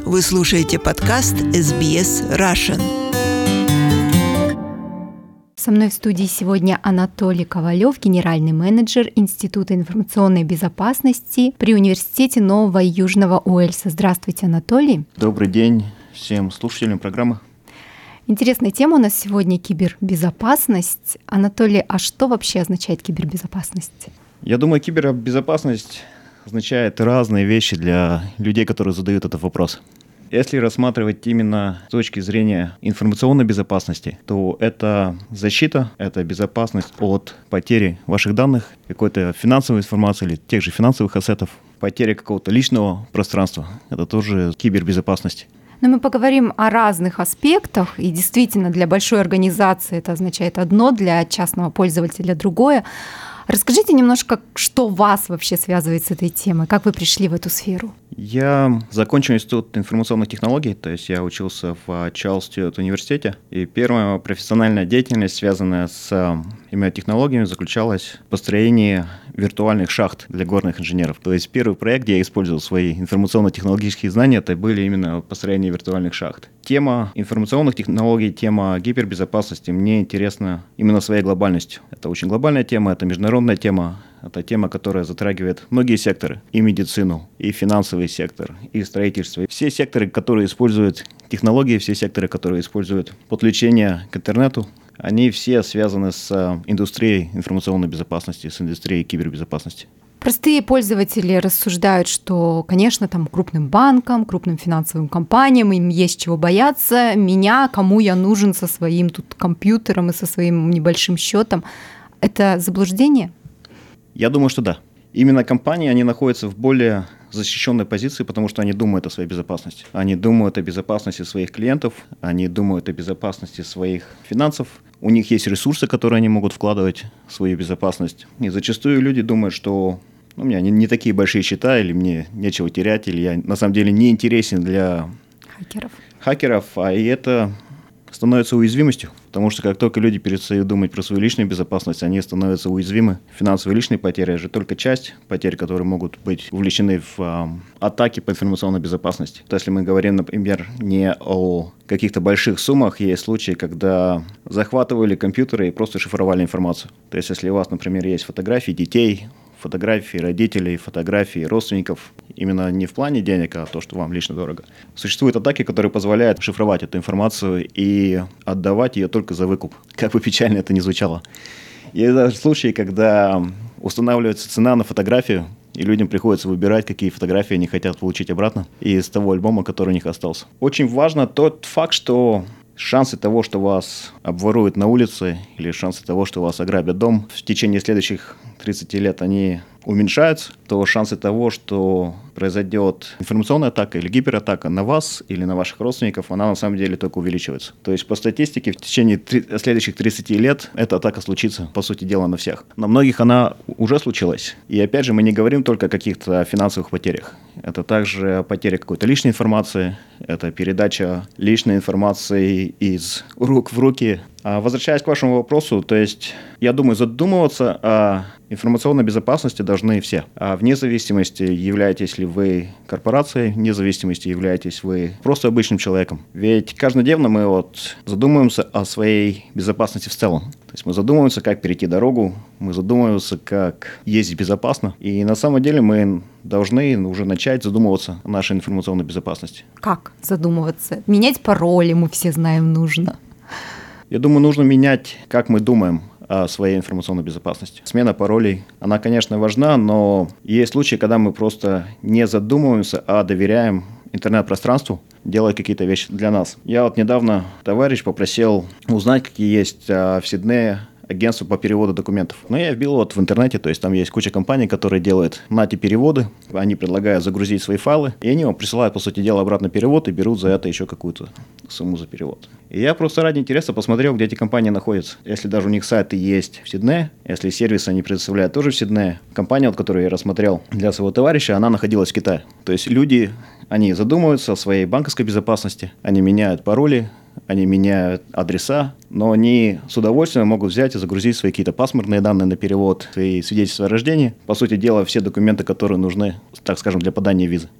Вы слушаете подкаст SBS Russian. Со мной в студии сегодня Анатолий Ковалев, генеральный менеджер Института информационной безопасности при Университете Нового Южного Уэльса. Здравствуйте, Анатолий. Добрый день всем слушателям программы. Интересная тема у нас сегодня — кибербезопасность. Анатолий, а что вообще означает кибербезопасность? Я думаю, кибербезопасность означает разные вещи для людей, которые задают этот вопрос. Если рассматривать именно с точки зрения информационной безопасности, то это защита, это безопасность от потери ваших данных, какой-то финансовой информации или тех же финансовых ассетов, потери какого-то личного пространства. Это тоже кибербезопасность. Но мы поговорим о разных аспектах, и действительно для большой организации это означает одно, для частного пользователя другое. Расскажите немножко, что вас вообще связывает с этой темой, как вы пришли в эту сферу? Я закончил Институт информационных технологий, то есть я учился в Чарльз Стюарт университете, и первая профессиональная деятельность, связанная с именно технологиями, заключалась в построении виртуальных шахт для горных инженеров. То есть первый проект, где я использовал свои информационно-технологические знания, это были именно построение виртуальных шахт. Тема информационных технологий, тема гипербезопасности мне интересна именно своей глобальностью. Это очень глобальная тема, это международная тема. Это тема, которая затрагивает многие секторы. И медицину, и финансовый сектор, и строительство. Все секторы, которые используют технологии, все секторы, которые используют подключение к интернету, они все связаны с индустрией информационной безопасности, с индустрией кибербезопасности. Простые пользователи рассуждают, что, конечно, там крупным банкам, крупным финансовым компаниям им есть чего бояться. Меня, кому я нужен со своим тут компьютером и со своим небольшим счетом. Это заблуждение? Я думаю, что да. Именно компании, они находятся в более защищенной позиции, потому что они думают о своей безопасности. Они думают о безопасности своих клиентов, они думают о безопасности своих финансов. У них есть ресурсы, которые они могут вкладывать в свою безопасность. И зачастую люди думают, что у меня не такие большие счета, или мне нечего терять, или я на самом деле не интересен для хакеров, и это становится уязвимостью, потому что как только люди перестают думать про свою личную безопасность, они становятся уязвимы. Финансовые личные потери – это же только часть потерь, которые могут быть увлечены в атаки по информационной безопасности. То если мы говорим, например, не о каких-то больших суммах, есть случаи, когда захватывали компьютеры и просто шифровали информацию. То есть если у вас, например, есть фотографии детей, фотографии родителей, фотографии родственников, именно не в плане денег, а то, что вам лично дорого. Существуют атаки, которые позволяют шифровать эту информацию и отдавать ее только за выкуп, как бы печально это ни звучало. Есть даже случаи, когда устанавливается цена на фотографию, и людям приходится выбирать, какие фотографии они хотят получить обратно из того альбома, который у них остался. Очень важно тот факт, что шансы того, что вас обворуют на улице, или шансы того, что вас ограбят дом в течение следующих 30 лет, они уменьшаются, то шансы того, что произойдет информационная атака или гиператака на вас или на ваших родственников, она на самом деле только увеличивается. То есть по статистике в течение следующих 30 лет эта атака случится, по сути дела, на всех. На многих она уже случилась. И опять же, мы не говорим только о каких-то финансовых потерях. Это также потеря какой-то личной информации, это передача личной информации из рук в руки. А возвращаясь к вашему вопросу, то есть, я думаю, задумываться о информационной безопасности должны все. А вне зависимости, являетесь ли вы корпорацией, вне зависимости, являетесь вы просто обычным человеком. Ведь каждодневно мы задумываемся о своей безопасности в целом. То есть мы задумываемся, как перейти дорогу, мы задумываемся, как ездить безопасно. И на самом деле мы должны уже начать задумываться о нашей информационной безопасности. Как задумываться? Менять пароли, мы все знаем, нужно. Я думаю, нужно менять, как мы думаем о своей информационной безопасности. Смена паролей, она, конечно, важна, но есть случаи, когда мы просто не задумываемся, а доверяем интернет-пространству делать какие-то вещи для нас. Я недавно товарищ попросил узнать, какие есть в Сиднее агентство по переводу документов. Но я вбил в интернете, то есть там есть куча компаний, которые делают переводы, они предлагают загрузить свои файлы, и они вам присылают, по сути дела, обратно перевод и берут за это еще какую-то сумму за перевод. И я просто ради интереса посмотрел, где эти компании находятся. Если даже у них сайты есть в Сиднее, если сервисы они предоставляют тоже в Сиднее, компания, которую я рассмотрел для своего товарища, она находилась в Китае. То есть люди, они задумываются о своей банковской безопасности, они меняют пароли, они меняют адреса, но они с удовольствием могут взять и загрузить свои какие-то паспортные данные на перевод, свои свидетельства о рождении. По сути дела, все документы, которые нужны, так скажем, для подания визы.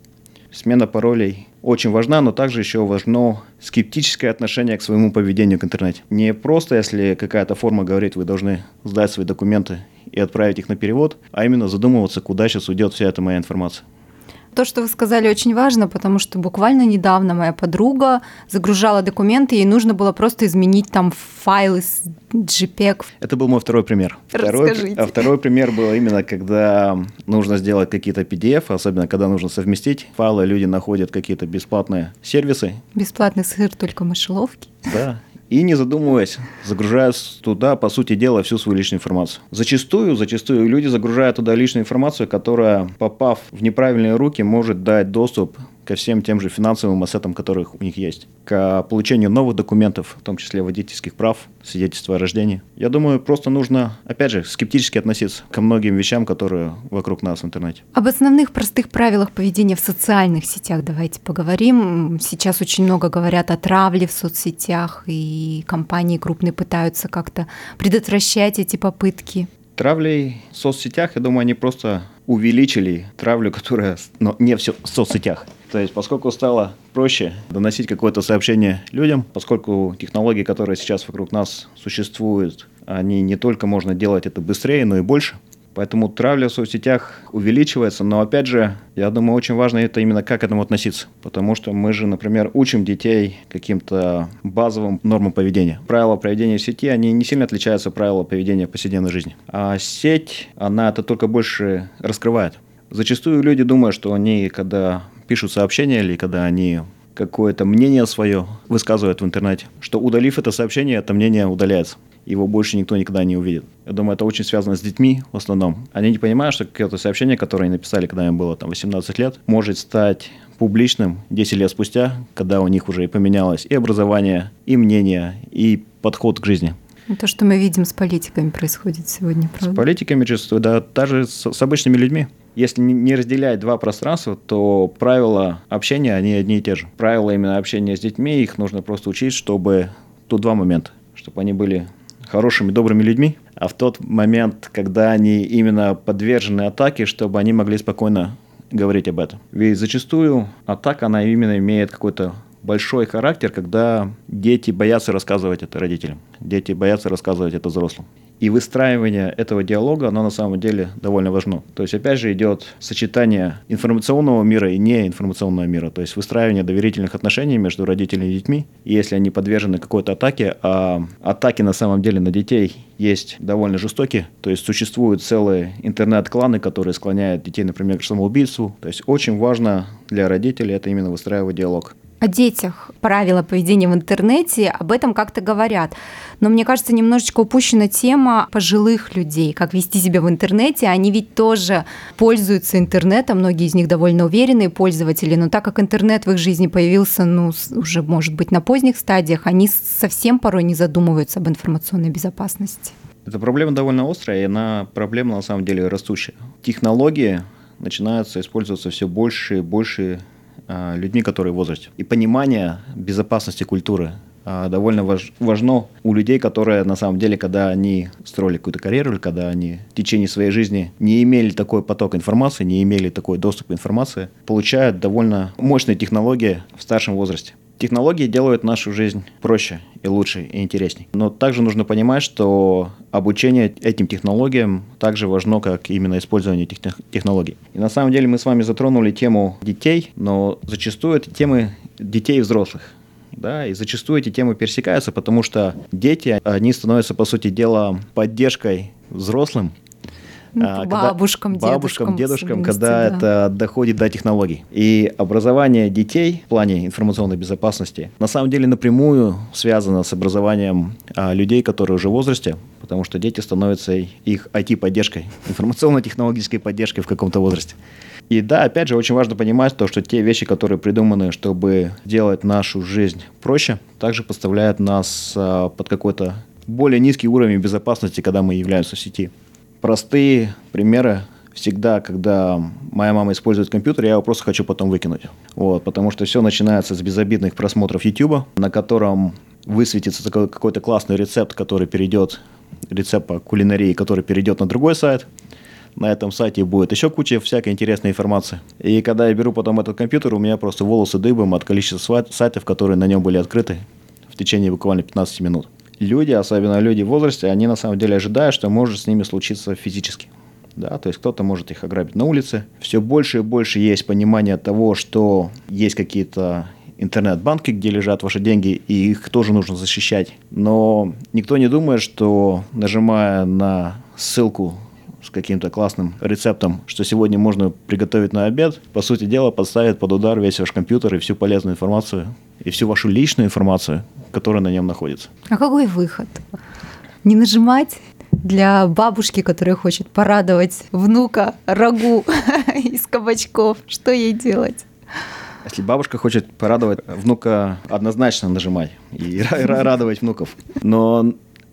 смена паролей очень важна, но также еще важно скептическое отношение к своему поведению в интернете. Не просто, если какая-то форма говорит, вы должны сдать свои документы и отправить их на перевод, а именно задумываться, куда сейчас уйдет вся эта моя информация. То, что вы сказали, очень важно, потому что буквально недавно моя подруга загружала документы, ей нужно было просто изменить там файл из JPEG. Это был мой второй пример. Расскажите. Второй пример был именно, когда нужно сделать какие-то PDF, особенно когда нужно совместить файлы, люди находят какие-то бесплатные сервисы. Бесплатный сыр только в мышеловке. Да. И не задумываясь, загружают туда, по сути дела, всю свою личную информацию. Зачастую люди загружают туда личную информацию, которая, попав в неправильные руки, может дать доступ ко всем тем же финансовым ассетам, которых у них есть, к получению новых документов, в том числе водительских прав, свидетельства о рождении. Я думаю, просто нужно, опять же, скептически относиться ко многим вещам, которые вокруг нас в интернете. Об основных простых правилах поведения в социальных сетях давайте поговорим. Сейчас очень много говорят о травле в соцсетях, и компании крупные пытаются как-то предотвращать эти попытки. Травлей в соцсетях, я думаю, они просто увеличили травлю, которая не в соцсетях. То есть, поскольку стало проще доносить какое-то сообщение людям, поскольку технологии, которые сейчас вокруг нас существуют, они не только можно делать это быстрее, но и больше. Поэтому травля в соцсетях увеличивается, но опять же, я думаю, очень важно это именно как к этому относиться. Потому что мы же, например, учим детей каким-то базовым нормам поведения. Правила поведения в сети, они не сильно отличаются от правил поведения в повседневной жизни. А сеть, она это только больше раскрывает. Зачастую люди думают, что они, когда пишут сообщения или когда они какое-то мнение свое высказывают в интернете, что удалив это сообщение, это мнение удаляется. Его больше никто никогда не увидит. Я думаю, это очень связано с детьми в основном. Они не понимают, что какое-то сообщение, которое они написали, когда им было 18 лет, может стать публичным 10 лет спустя, когда у них уже и поменялось и образование, и мнение, и подход к жизни. То, что мы видим с политиками, происходит сегодня, правда? С политиками, да, даже с обычными людьми. Если не разделять два пространства, то правила общения, они одни и те же. Правила именно общения с детьми, их нужно просто учить, чтобы тут два момента. Чтобы они были хорошими, добрыми людьми, а в тот момент, когда они именно подвержены атаке, чтобы они могли спокойно говорить об этом. Ведь зачастую атака, она именно имеет какой-то большой характер, когда дети боятся рассказывать это родителям, дети боятся рассказывать это взрослым. И выстраивание этого диалога, оно на самом деле довольно важно. То есть, опять же, идет сочетание информационного мира и неинформационного мира. То есть, выстраивание доверительных отношений между родителями и детьми. И если они подвержены какой-то атаке, а атаки на самом деле на детей есть довольно жестокие. То есть, существуют целые интернет-кланы, которые склоняют детей, например, к самоубийству. То есть, очень важно для родителей это именно выстраивать диалог. О детях правила поведения в интернете, об этом как-то говорят. Но мне кажется, немножечко упущена тема пожилых людей, как вести себя в интернете. Они ведь тоже пользуются интернетом, многие из них довольно уверенные пользователи, но так как интернет в их жизни появился, уже, может быть, на поздних стадиях, они совсем порой не задумываются об информационной безопасности. Эта проблема довольно острая, и проблема на самом деле растущая. Технологии начинаются использоваться все больше и больше людьми, которые в возрасте. И понимание безопасности культуры довольно важно у людей, которые на самом деле, когда они строили какую-то карьеру, или когда они в течение своей жизни не имели такой поток информации, не имели такой доступ к информации, получают довольно мощные технологии в старшем возрасте. Технологии делают нашу жизнь проще и лучше, и интересней. Но также нужно понимать, что обучение этим технологиям также важно, как именно использование этих технологий. И на самом деле мы с вами затронули тему детей, но зачастую это темы детей и взрослых. Да, и зачастую эти темы пересекаются, потому что дети, они становятся, по сути дела, поддержкой взрослым, бабушкам, дедушкам, когда это доходит до технологий. И образование детей в плане информационной безопасности на самом деле напрямую связано с образованием людей, которые уже в возрасте, потому что дети становятся их IT-поддержкой, информационно-технологической поддержкой в каком-то возрасте. И да, опять же, очень важно понимать то, что те вещи, которые придуманы, чтобы делать нашу жизнь проще, также поставляют нас под какой-то более низкий уровень безопасности, когда мы являемся в сети. Простые примеры. Всегда, когда моя мама использует компьютер, я его просто хочу потом выкинуть. Потому что все начинается с безобидных просмотров YouTube, на котором высветится какой-то классный рецепт, рецепт по кулинарии, который перейдет на другой сайт. на этом сайте будет еще куча всякой интересной информации. И когда я беру потом этот компьютер, у меня просто волосы дыбом от количества сайтов, которые на нем были открыты в течение буквально 15 минут. Люди, особенно люди в возрасте, они на самом деле ожидают, что может с ними случиться физически. Да, то есть кто-то может их ограбить на улице. Все больше и больше есть понимание того, что есть какие-то интернет-банки, где лежат ваши деньги, и их тоже нужно защищать. Но никто не думает, что нажимая на ссылку с каким-то классным рецептом, что сегодня можно приготовить на обед, по сути дела подставит под удар весь ваш компьютер и всю полезную информацию, и всю вашу личную информацию, которая на нем находится. А какой выход? Не нажимать? Для бабушки, которая хочет порадовать внука рагу из кабачков, что ей делать? Если бабушка хочет порадовать внука, однозначно нажимай и радовать внуков. Но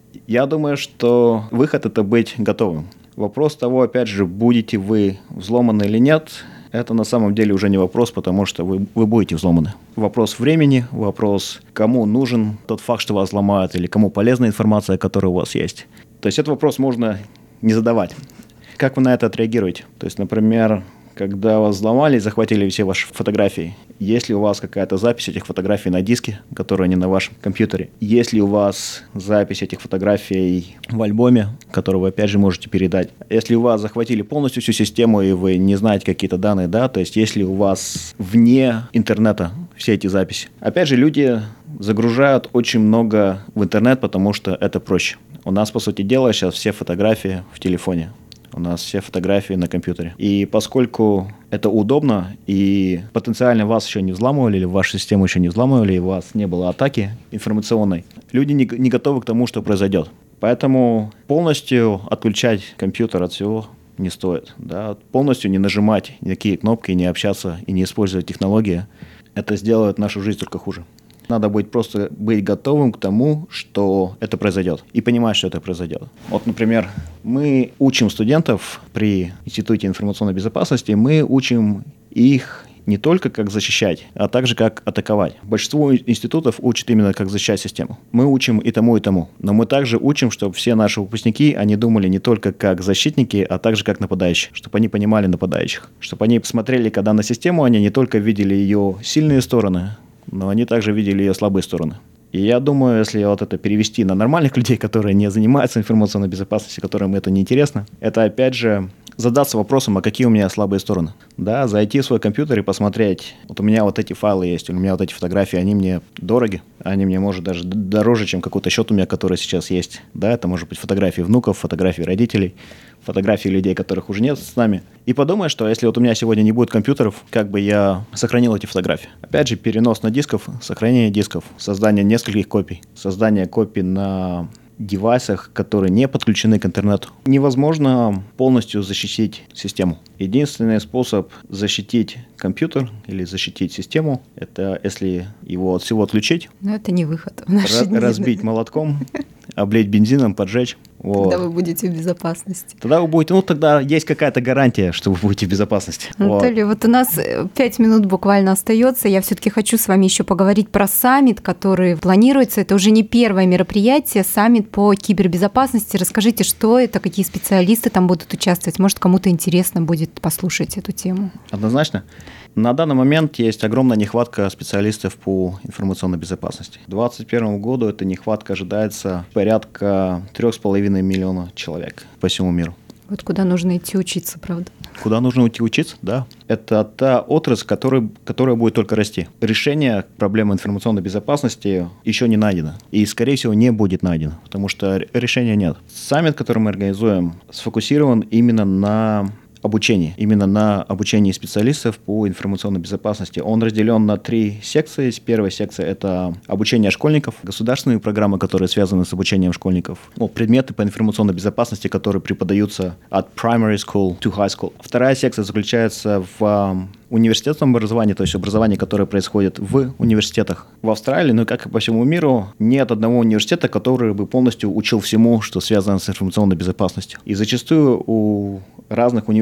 я думаю, что выход – это быть готовым. Вопрос того, опять же, будете вы взломаны или нет, это на самом деле уже не вопрос, потому что вы будете взломаны. Вопрос времени, вопрос, кому нужен тот факт, что вас взломают, или кому полезна информация, которая у вас есть. То есть этот вопрос можно не задавать. Как вы на это отреагируете? То есть, например, когда вас взломали и захватили все ваши фотографии, есть ли у вас какая-то запись этих фотографий на диске, которая не на вашем компьютере? Есть ли у вас запись этих фотографий в альбоме, который вы опять же можете передать? Если у вас захватили полностью всю систему и вы не знаете какие-то данные, да, то есть если у вас вне интернета все эти записи. Опять же, люди загружают очень много в интернет, потому что это проще. У нас, по сути дела, сейчас все фотографии в телефоне. У нас все фотографии на компьютере. И поскольку это удобно, и потенциально вас еще не взламывали, или вашу систему еще не взламывали, и у вас не было атаки информационной, люди не готовы к тому, что произойдет. Поэтому полностью отключать компьютер от всего не стоит. Да? Полностью не нажимать никакие кнопки, не общаться и не использовать технологии. Это сделает нашу жизнь только хуже. Надо будет просто быть готовым к тому, что это произойдет, и понимать, что это произойдет. Вот, например, мы учим студентов при Институте информационной безопасности, мы учим их не только как защищать, а также как атаковать. Большинство институтов учат именно как защищать систему. Мы учим и тому, но мы также учим, чтобы все наши выпускники, они думали не только как защитники, а также как нападающие, чтобы они понимали нападающих, чтобы они посмотрели, когда на систему, они не только видели ее сильные стороны, но они также видели ее слабые стороны. И я думаю, если вот это перевести на нормальных людей, которые не занимаются информационной безопасностью, которым это не интересно, это опять же задаться вопросом, а какие у меня слабые стороны. Да, зайти в свой компьютер и посмотреть, вот у меня вот эти файлы есть, у меня вот эти фотографии, они мне дороги, они мне, может, даже дороже, чем какой-то счет у меня, который сейчас есть. Да, это может быть фотографии внуков, фотографии родителей, фотографии людей, которых уже нет с нами. И подумай, что если вот у меня сегодня не будет компьютеров, как бы я сохранил эти фотографии. Опять же, перенос на дисков, сохранение дисков, создание нескольких копий, создание копий на девайсах, которые не подключены к интернету. Невозможно полностью защитить систему. Единственный способ защитить компьютер или защитить систему, это если его от всего отключить. Но это не выход в наши дни. Разбить молотком, облить бензином, поджечь. Вот. Тогда вы будете в безопасности. Тогда вы будете, тогда есть какая-то гарантия, что вы будете в безопасности. Анатолий, вот у нас 5 минут буквально остается. Я все-таки хочу с вами еще поговорить про саммит, который планируется. Это уже не первое мероприятие, саммит по кибербезопасности. Расскажите, что это, какие специалисты там будут участвовать. Может, кому-то интересно будет послушать эту тему. Однозначно. На данный момент есть огромная нехватка специалистов по информационной безопасности. К 2021 году эта нехватка ожидается порядка 3,5 миллиона человек по всему миру. Вот куда нужно идти учиться, правда? Куда нужно идти учиться, да. Это та отрасль, которая будет только расти. Решение проблемы информационной безопасности еще не найдено. И, скорее всего, не будет найдено, потому что решения нет. Саммит, который мы организуем, сфокусирован именно на обучении, именно на обучении специалистов по информационной безопасности. Он разделен на 3 секции. Первая секция – это обучение школьников, государственные программы, которые связаны с обучением школьников, предметы по информационной безопасности, которые преподаются от primary school to high school. Вторая секция заключается в университетском образовании, то есть образование, которое происходит в университетах. В Австралии, ну и как и по всему миру, нет одного университета, который бы полностью учил всему, что связано с информационной безопасностью. И зачастую у разных университетов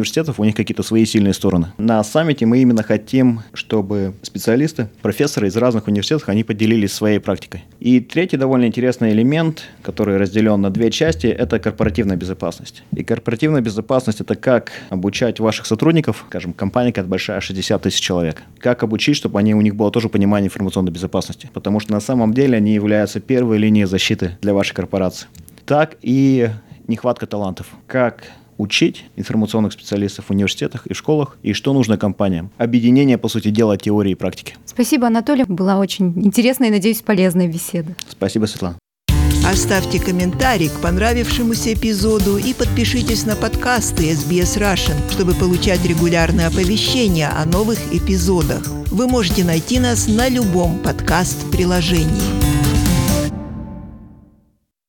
университетов, у них какие-то свои сильные стороны. На саммите мы именно хотим, чтобы специалисты, профессоры из разных университетов, они поделились своей практикой. И третий довольно интересный элемент, который разделен на две части, это корпоративная безопасность. И корпоративная безопасность – это как обучать ваших сотрудников, скажем, компания какая-то большая, 60 тысяч человек, как обучить, чтобы у них было тоже понимание информационной безопасности, потому что на самом деле они являются первой линией защиты для вашей корпорации. Так и нехватка талантов. Как учить информационных специалистов в университетах и школах, и что нужно компаниям. Объединение, по сути дела, теории и практики. Спасибо, Анатолий. Была очень интересная и, надеюсь, полезная беседа. Спасибо, Светлана. Оставьте комментарий к понравившемуся эпизоду и подпишитесь на подкасты SBS Russian, чтобы получать регулярные оповещения о новых эпизодах. Вы можете найти нас на любом подкаст-приложении.